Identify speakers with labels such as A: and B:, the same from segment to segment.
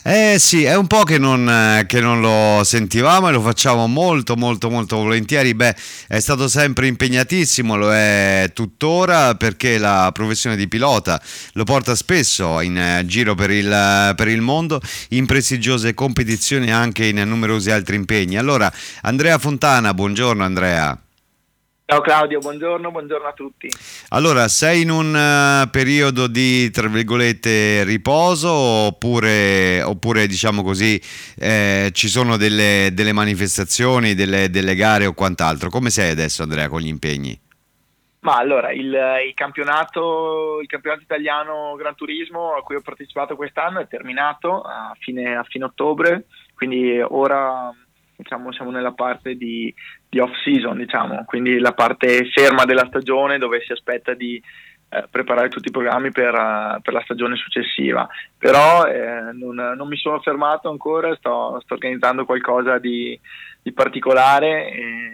A: Eh sì, è un po' che non lo sentivamo e lo facciamo molto molto molto volentieri. Beh, è stato sempre impegnatissimo, lo è tuttora perché la professione di pilota lo porta spesso in giro per il mondo, in prestigiose competizioni e anche in numerosi altri impegni. Allora, Andrea Fontana, buongiorno Andrea.
B: Ciao Claudio, buongiorno a tutti.
A: Allora, sei in un periodo di, tra virgolette, riposo oppure diciamo così, ci sono delle manifestazioni, delle gare o quant'altro? Come sei adesso, Andrea, con gli impegni?
B: Ma allora, il campionato italiano Gran Turismo a cui ho partecipato quest'anno è terminato a fine ottobre, quindi ora diciamo, siamo nella parte di off-season, diciamo, quindi la parte ferma della stagione dove si aspetta di preparare tutti i programmi per la stagione successiva. Però non mi sono fermato ancora, sto organizzando qualcosa di particolare.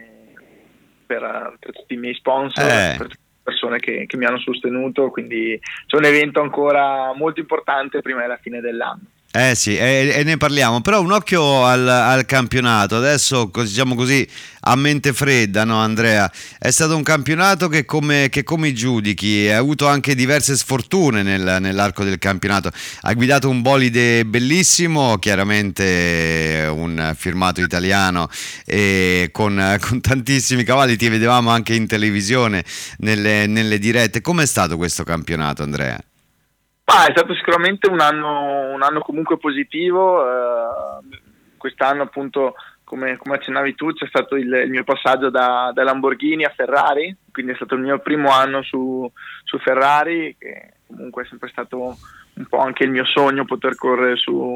B: Per tutti i miei sponsor,
A: Eh.
B: per tutte le persone che mi hanno sostenuto, quindi c'è un evento ancora molto importante prima della fine dell'anno.
A: Eh sì, e ne parliamo, però un occhio al campionato, adesso diciamo così a mente fredda, no Andrea? È stato un campionato che come giudichi? Hai avuto anche diverse sfortune nell'arco del campionato, hai guidato un bolide bellissimo, chiaramente un firmato italiano e con tantissimi cavalli, ti vedevamo anche in televisione, nelle dirette. Com'è stato questo campionato, Andrea?
B: È stato sicuramente un anno comunque positivo. Quest'anno, appunto, come accennavi tu, c'è stato il mio passaggio da Lamborghini a Ferrari, quindi è stato il mio primo anno su Ferrari, che comunque è sempre stato un po' anche il mio sogno poter correre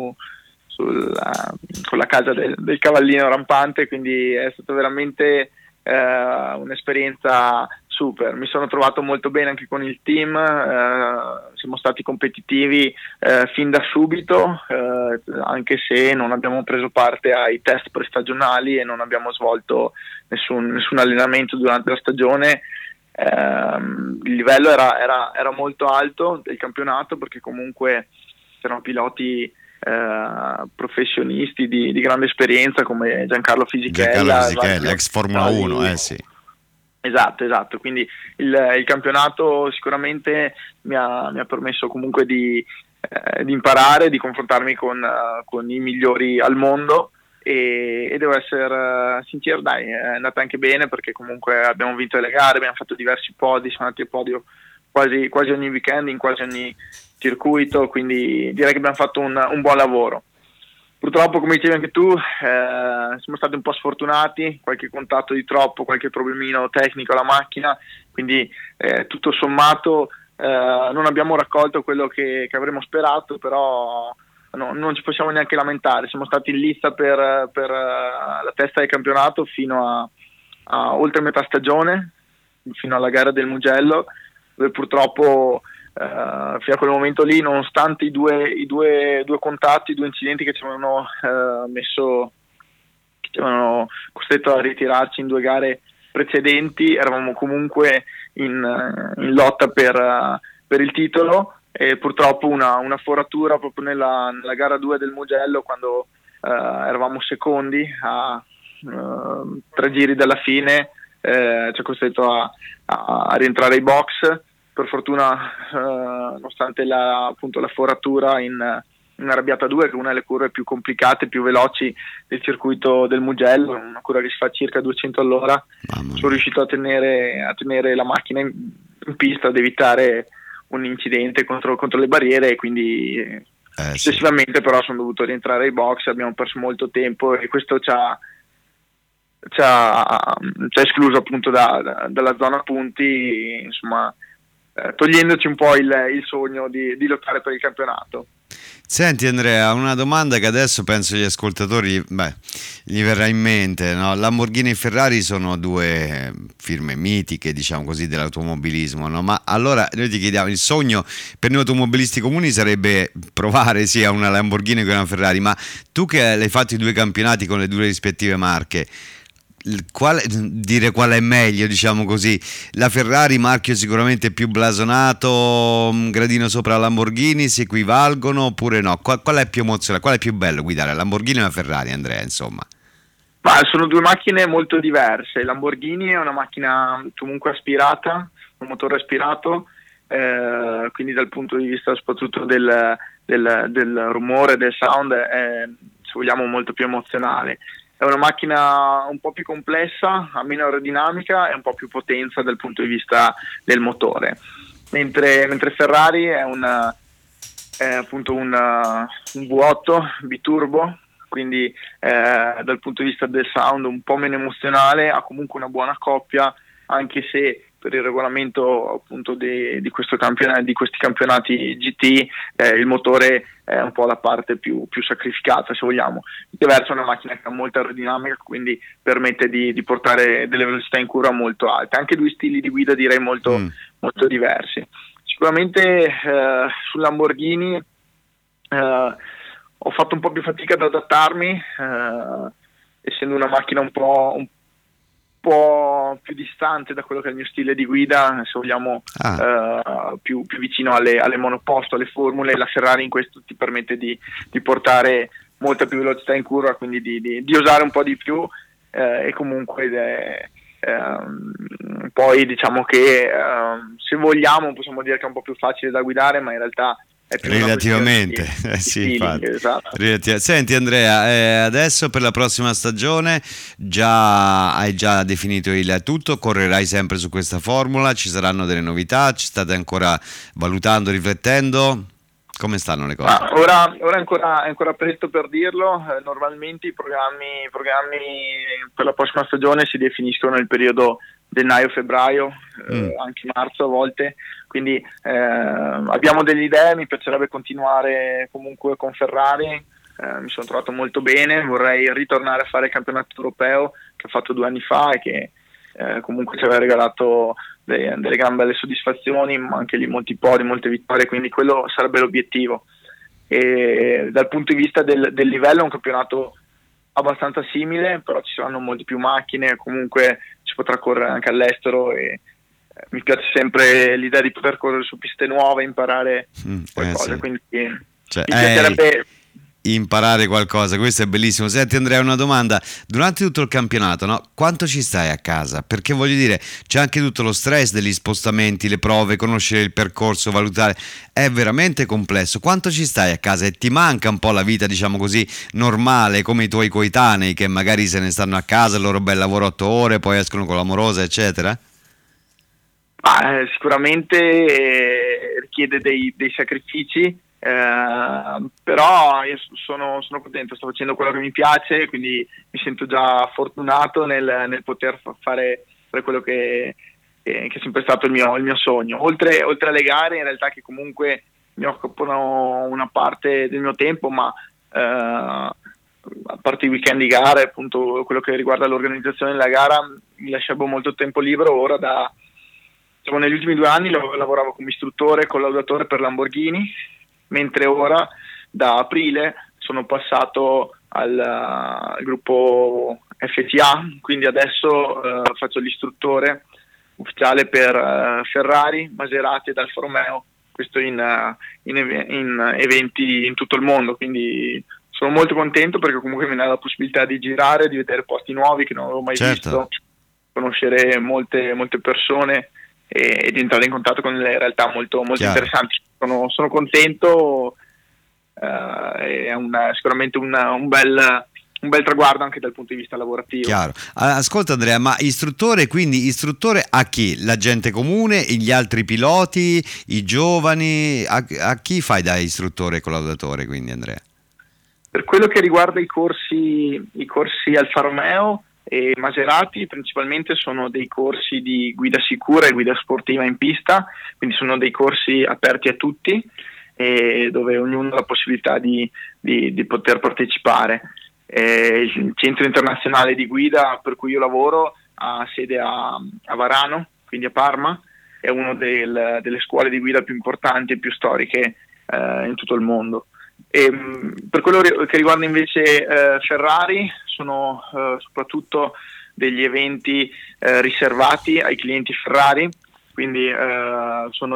B: con la casa del cavallino rampante, quindi è stato veramente un'esperienza super. Mi sono trovato molto bene anche con il team, siamo stati competitivi fin da subito, anche se non abbiamo preso parte ai test prestagionali e non abbiamo svolto nessun allenamento durante la stagione. Il livello era molto alto del campionato, perché comunque c'erano piloti professionisti di grande esperienza come Giancarlo
A: Giancarlo
B: Fisichella,
A: Fisichella, ex Formula 1, eh sì.
B: Esatto, quindi il campionato sicuramente mi ha permesso comunque di imparare, di confrontarmi con i migliori al mondo, e devo essere sincero, dai, è andata anche bene, perché comunque abbiamo vinto le gare, abbiamo fatto diversi podi, siamo andati al podio quasi ogni weekend, in quasi ogni circuito, quindi direi che abbiamo fatto un buon lavoro. Purtroppo, come dicevi anche tu, siamo stati un po' sfortunati, qualche contatto di troppo, qualche problemino tecnico alla macchina, quindi tutto sommato non abbiamo raccolto quello che avremmo sperato, però non ci possiamo neanche lamentare. Siamo stati in lista per la testa del campionato fino a oltre metà stagione, fino alla gara del Mugello, dove purtroppo fino a quel momento lì, nonostante i due contatti, i due incidenti che ci avevano che ci avevano costretto a ritirarci in due gare precedenti, eravamo comunque in lotta per il titolo, e purtroppo una foratura proprio nella gara 2 del Mugello, quando eravamo secondi a 3 giri dalla fine, ci ha costretto a rientrare ai box. Per fortuna, nonostante appunto la foratura in arrabbiata 2, che è una delle curve più complicate, più veloci del circuito del Mugello, una curva che si fa circa 200 all'ora,
A: Mamma
B: sono
A: mia.
B: riuscito a tenere la macchina in pista, ad evitare un incidente contro le barriere, e quindi
A: Sì.
B: successivamente però sono dovuto rientrare ai box. Abbiamo perso molto tempo, e questo ci ha escluso appunto dalla zona punti, insomma, togliendoci un po' il sogno di lottare per il campionato.
A: Senti Andrea, una domanda che adesso penso gli ascoltatori, beh, gli verrà in mente, no? Lamborghini e Ferrari sono due firme mitiche, diciamo così, dell'automobilismo, no? Ma allora noi ti chiediamo, il sogno per noi automobilisti comuni sarebbe provare sia una Lamborghini che una Ferrari, ma tu che hai fatto i due campionati con le due rispettive marche, dire qual è meglio, diciamo così? La Ferrari, marchio sicuramente più blasonato, un gradino sopra la Lamborghini, si equivalgono oppure no? Qual è più emozionante, qual è più bello guidare, la Lamborghini o la Ferrari, Andrea, insomma?
B: Ma sono due macchine molto diverse. Lamborghini è una macchina comunque aspirata, un motore aspirato, quindi dal punto di vista soprattutto del rumore, del sound, è, se vogliamo, molto più emozionale. È una macchina un po' più complessa, ha meno aerodinamica e un po' più potenza dal punto di vista del motore. Mentre Ferrari è appunto un V8 biturbo, quindi dal punto di vista del sound un po' meno emozionale, ha comunque una buona coppia, anche se per il regolamento appunto di questi campionati GT il motore è un po' la parte più sacrificata, se vogliamo. Viceversa è una macchina che ha molta aerodinamica, quindi permette di portare delle velocità in curva molto alte, anche due stili di guida direi molto diversi. Sicuramente sul Lamborghini ho fatto un po' più fatica ad adattarmi, essendo una macchina un po' più distante da quello che è il mio stile di guida, se vogliamo più vicino alle monoposto, alle formule. La Ferrari in questo ti permette di portare molta più velocità in curva, quindi di osare un po' di più, e comunque poi diciamo che se vogliamo possiamo dire che è un po' più facile da guidare, ma in realtà è più
A: relativamente,
B: di
A: sì, infatti.
B: esatto.
A: Senti Andrea, adesso per la prossima stagione hai già definito il tutto, correrai sempre su questa formula, ci saranno delle novità, ci state ancora valutando, riflettendo? Come stanno le cose?
B: Ora è ancora presto per dirlo. Normalmente i programmi per la prossima stagione si definiscono nel periodo gennaio-febbraio, anche marzo a volte, quindi abbiamo delle idee. Mi piacerebbe continuare comunque con Ferrari, mi sono trovato molto bene, vorrei ritornare a fare il campionato europeo che ho fatto 2 anni fa e che comunque ci aveva regalato delle gran belle soddisfazioni, ma anche lì molti podi, molte vittorie, quindi quello sarebbe l'obiettivo. E dal punto di vista del livello è un campionato abbastanza simile, però ci saranno molte più macchine, comunque si potrà correre anche all'estero e mi piace sempre l'idea di poter correre su piste nuove, imparare qualcosa,
A: sì.
B: Quindi mi
A: piacerebbe imparare qualcosa, questo è bellissimo. Senti Andrea, una domanda: durante tutto il campionato, no? Quanto ci stai a casa? Perché voglio dire, c'è anche tutto lo stress degli spostamenti, le prove, conoscere il percorso, valutare, è veramente complesso. Quanto ci stai a casa e ti manca un po' la vita, diciamo così, normale, come i tuoi coetanei che magari se ne stanno a casa, il loro bel lavoro 8 ore, poi escono con l'amorosa eccetera?
B: Sicuramente richiede dei sacrifici, però io sono contento, sto facendo quello che mi piace, quindi mi sento già fortunato nel poter fare quello che è sempre stato il mio sogno. Oltre alle gare, in realtà, che comunque mi occupano una parte del mio tempo, ma a parte i weekend di gare, appunto quello che riguarda l'organizzazione della gara, mi lasciavo molto tempo libero. Ora negli ultimi 2 anni lavoravo come istruttore, collaudatore per Lamborghini, mentre ora da aprile sono passato al gruppo FCA, quindi adesso faccio l'istruttore ufficiale per Ferrari, Maserati ed Alfa Romeo, questo in eventi in tutto il mondo, quindi sono molto contento perché comunque mi dà la possibilità di girare, di vedere posti nuovi che non avevo mai visto, conoscere molte persone e di entrare in contatto con le realtà molto interessanti. Sono contento, è sicuramente un bel traguardo anche dal punto di vista lavorativo.
A: Chiaro. Ascolta Andrea, ma istruttore a chi? La gente comune, gli altri piloti, i giovani? A chi fai da istruttore e collaudatore, quindi Andrea?
B: Per quello che riguarda i corsi Alfa Romeo e Maserati, principalmente sono dei corsi di guida sicura e guida sportiva in pista, quindi sono dei corsi aperti a tutti e dove ognuno ha la possibilità di poter partecipare. Il centro internazionale di guida per cui io lavoro ha sede a Varano, quindi a Parma, è una delle scuole di guida più importanti e più storiche in tutto il mondo. E per quello che riguarda invece Ferrari, sono soprattutto degli eventi riservati ai clienti Ferrari, quindi sono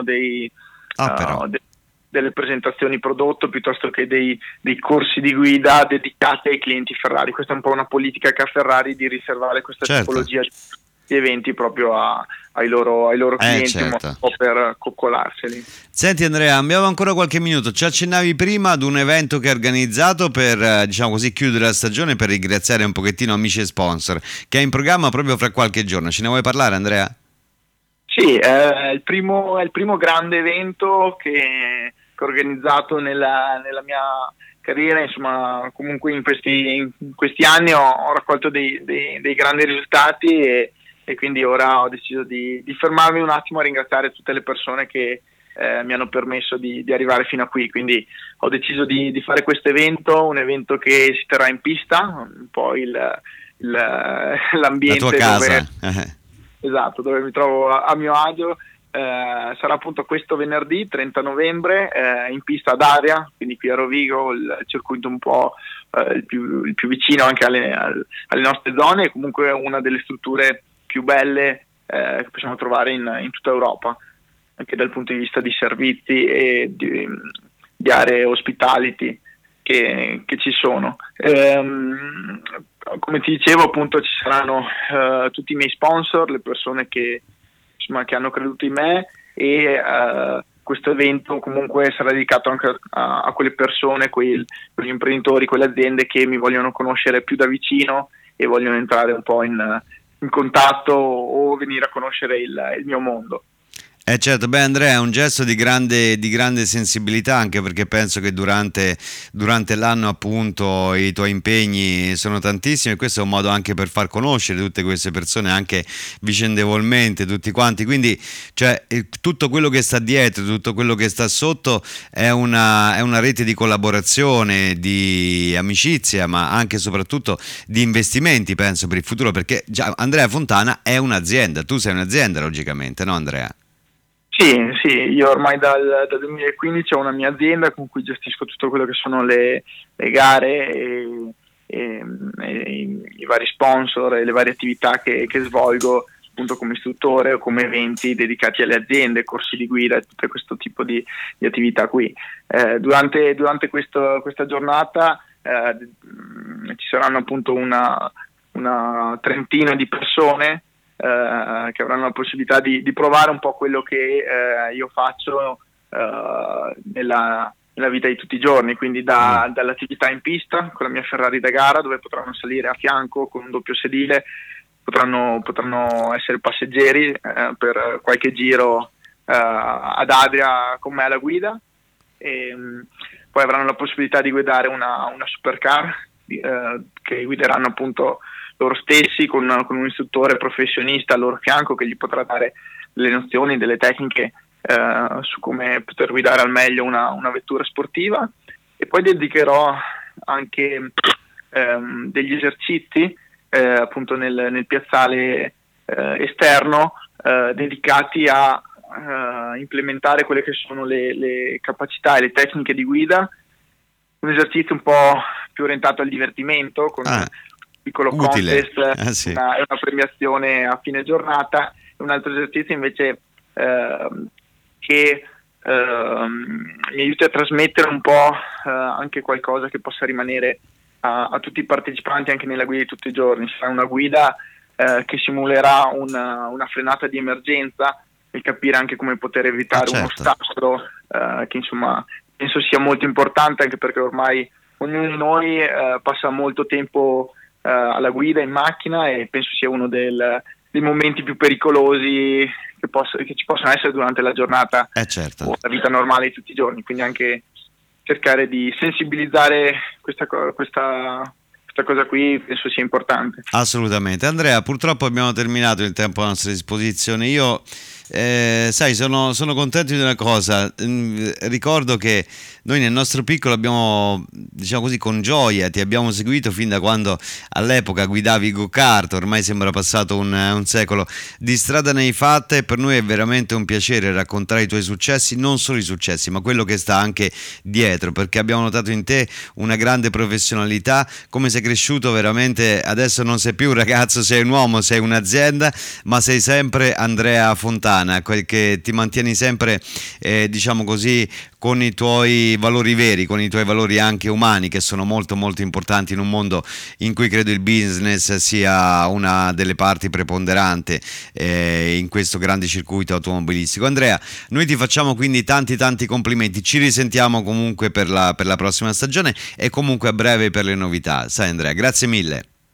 B: delle presentazioni prodotto piuttosto che dei corsi di guida dedicati ai clienti Ferrari. Questa è un po' una politica che ha Ferrari di riservare questa tipologia di eventi proprio ai loro clienti, un po' per coccolarseli.
A: Senti Andrea, abbiamo ancora qualche minuto, ci accennavi prima ad un evento che hai organizzato per, diciamo così, chiudere la stagione, per ringraziare un pochettino amici e sponsor, che è in programma proprio fra qualche giorno. Ce ne vuoi parlare, Andrea?
B: Sì, è il primo grande evento che ho organizzato nella mia carriera, insomma. Comunque in questi anni ho raccolto dei grandi risultati e quindi ora ho deciso di fermarmi un attimo a ringraziare tutte le persone che mi hanno permesso di arrivare fino a qui. Quindi ho deciso di fare questo evento, un evento che si terrà in pista, un po' l'ambiente,
A: la tua casa.
B: Esatto, dove mi trovo a mio agio. Sarà appunto questo venerdì 30 novembre in pista ad Adria, quindi qui a Rovigo, il circuito un po' il più vicino anche alle nostre zone, e comunque una delle strutture più belle che possiamo trovare in tutta Europa, anche dal punto di vista di servizi e di aree hospitality che ci sono. Come ti dicevo, appunto, ci saranno tutti i miei sponsor, le persone che hanno creduto in me, e questo evento comunque sarà dedicato anche a quelle persone, quegli imprenditori, quelle aziende che mi vogliono conoscere più da vicino e vogliono entrare un po' in contatto o venire a conoscere il mio mondo.
A: Certo, Andrea, è un gesto di grande sensibilità, anche perché penso che durante l'anno appunto i tuoi impegni sono tantissimi, e questo è un modo anche per far conoscere tutte queste persone anche vicendevolmente, tutti quanti. Quindi tutto quello che sta dietro, tutto quello che sta sotto è una rete di collaborazione, di amicizia, ma anche e soprattutto di investimenti, penso, per il futuro, perché già Andrea Fontana è un'azienda, tu sei un'azienda logicamente, no Andrea?
B: Sì, io ormai dal 2015 ho una mia azienda con cui gestisco tutto quello che sono le gare e i vari sponsor e le varie attività che svolgo appunto come istruttore o come eventi dedicati alle aziende, corsi di guida e tutto questo tipo di attività qui. Durante questa giornata ci saranno appunto una trentina di persone che avranno la possibilità di provare un po' quello che io faccio nella vita di tutti i giorni, quindi dall'attività in pista con la mia Ferrari da gara, dove potranno salire a fianco con un doppio sedile, potranno essere passeggeri per qualche giro ad Adria con me alla guida, e poi avranno la possibilità di guidare una supercar che guideranno appunto loro stessi con un istruttore professionista al loro fianco, che gli potrà dare delle nozioni, delle tecniche su come poter guidare al meglio una vettura sportiva. E poi dedicherò anche degli esercizi appunto nel piazzale esterno dedicati a implementare quelle che sono le capacità e le tecniche di guida. Un esercizio un po' più orientato al divertimento, con piccolo
A: utile.
B: contest,
A: Sì.
B: una premiazione a fine giornata, e un altro esercizio invece che mi aiuta a trasmettere un po' anche qualcosa che possa rimanere a tutti i partecipanti anche nella guida di tutti i giorni. Sarà una guida che simulerà una frenata di emergenza, e capire anche come poter evitare un ostacolo che insomma penso sia molto importante, anche perché ormai ognuno di noi passa molto tempo alla guida in macchina, e penso sia uno dei momenti più pericolosi che ci possono essere durante la giornata o la vita normale di tutti i giorni. Quindi anche cercare di sensibilizzare questa cosa qui penso sia importante.
A: Assolutamente. Andrea, purtroppo abbiamo terminato il tempo a nostra disposizione. Io Sai, sono contento di una cosa. Ricordo che noi nel nostro piccolo abbiamo, diciamo così, con gioia ti abbiamo seguito fin da quando all'epoca guidavi go-kart, ormai sembra passato un secolo di strada nei fatti, e per noi è veramente un piacere raccontare i tuoi successi, non solo i successi, ma quello che sta anche dietro, perché abbiamo notato in te una grande professionalità, come sei cresciuto veramente. Adesso non sei più un ragazzo, sei un uomo, sei un'azienda, ma sei sempre Andrea Fontana, che ti mantieni sempre, diciamo così, con i tuoi valori veri, con i tuoi valori anche umani, che sono molto molto importanti in un mondo in cui credo il business sia una delle parti preponderanti in questo grande circuito automobilistico. Andrea, noi ti facciamo quindi tanti tanti complimenti, ci risentiamo comunque per la prossima stagione e comunque a breve per le novità. Sai Andrea, grazie mille.